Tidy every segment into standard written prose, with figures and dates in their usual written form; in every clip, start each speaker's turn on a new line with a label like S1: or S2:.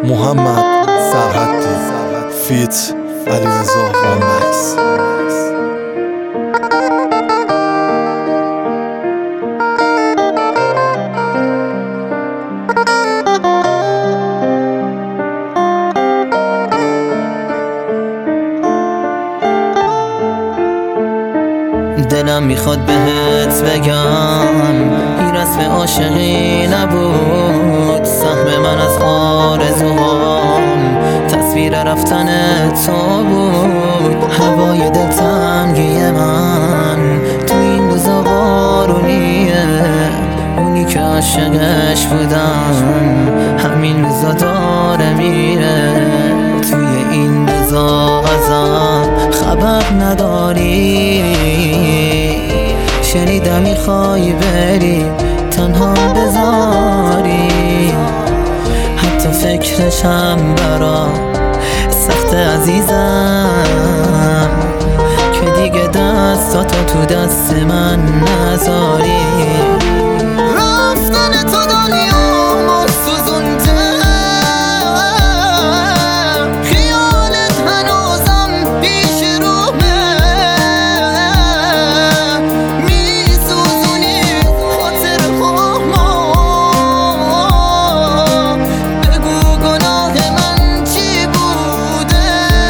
S1: محمد سرحدی فیت علیرضا وامکس.
S2: دلم میخواد بهت بگم این رسم عاشقی نبود، سهم من از آرزوهام تصویر رفتن تو بود. هوای دلتنگی من تو این روزا بارونیه، اونی که عاشقش بودم همین روزا داره میره. توی این روزا ازم خبر نداری، شنیدم میخوای بری تنها بذاری، حتی فکرشم برا سخت عزیزم که دیگه دستاتو تو دست من نذاری. رفتن تو دنیا ما سوزونده، خیالت هنوزم پیش رومه، میسوزونی خاطر ما. بگو گناه من چی بوده؟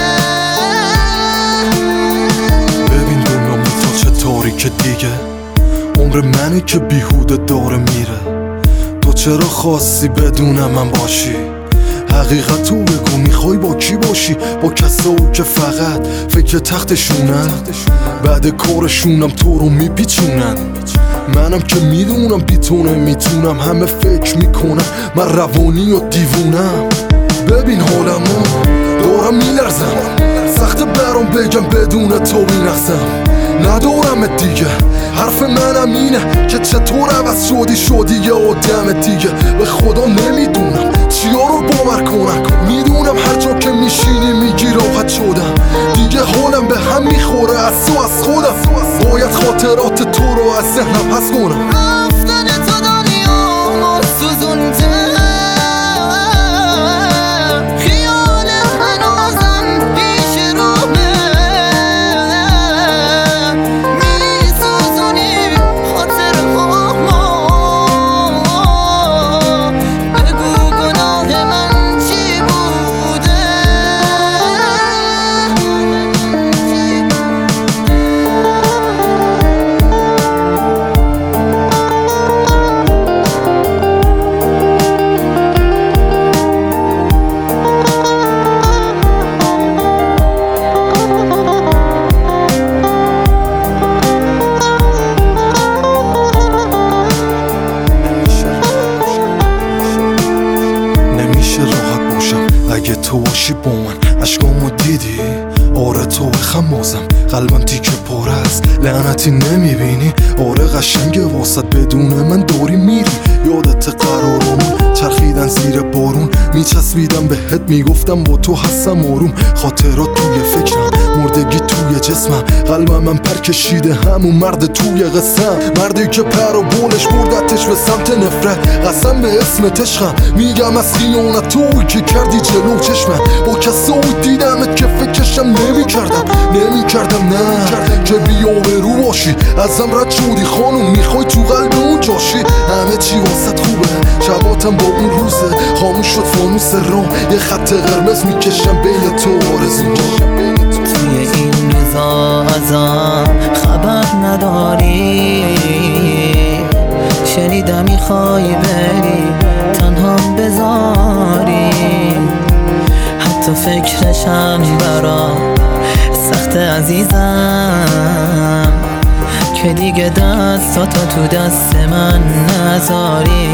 S1: ببین دنیا میتا چه تاریکه دیگه، عمر منی که بیهوده داره میره. تو چرا خواستی بدون من باشی؟ حقیقتو بگو، میخوای با کی باشی؟ با کسایی که فقط فکر تختشونن، بعد کارشونم تو رو میپیچونن. منم که میدونم بی تو نمیتونم، همه فکر میکنم من روانی و دیوونم. ببین حالمو دارم میلرزم، سخت برام بگم بدون تو بینقصم. ندارمت دیگه، حرف منم اینه که چطور عوض شدی یه آدم دیگه. به خدا نمیدونم چیا رو باور کنم، میدونم هر جا که میشینی میگی راحت شدم. دیگه حالم به هم میخوره از تو از خودم، باید خاطرات تو رو از ذهنم حذف کنم.
S2: رفتن تو دنیا ما سوزونده،
S1: اگه تو باشی با من عشقامو دیدی، آره تو خمازم قلبم تیکه پاره است، لعنتی نمیبینی؟ آره قشنگه واسط بدون من داری میری. یادت قرارمون چرخیدن زیر بارون، میچسبیدم بهت میگفتم با تو هستم آروم. خاطرات توی فکرم، مردگی توی جسمم، قلبم من پر کشیده همون مرد توی قسم. مردی که پر و بولش بردتش به سمت نفرت، قسم به اسمت عشقم میگم از خیانت توی که کردی جلو چشمم. با کسایی دیدمت که فکرشم نمیکردم نه که بی‌آبرو باشی. ازم رد شدی خانوم، میخوای تو قلب اون جاشی. همه چی واسط خوبه، شباتم با اون روزه، خاموش شد فانوس رام، یه خط قرمز میکشم بین تو آرزو.
S2: توی این روزا ازم خبر نداری، شنیدم میخوای بری تنها بذاری، حتی فکرشم برا سخت عزیزم که دیگه دستاتو تو دست من نذاری.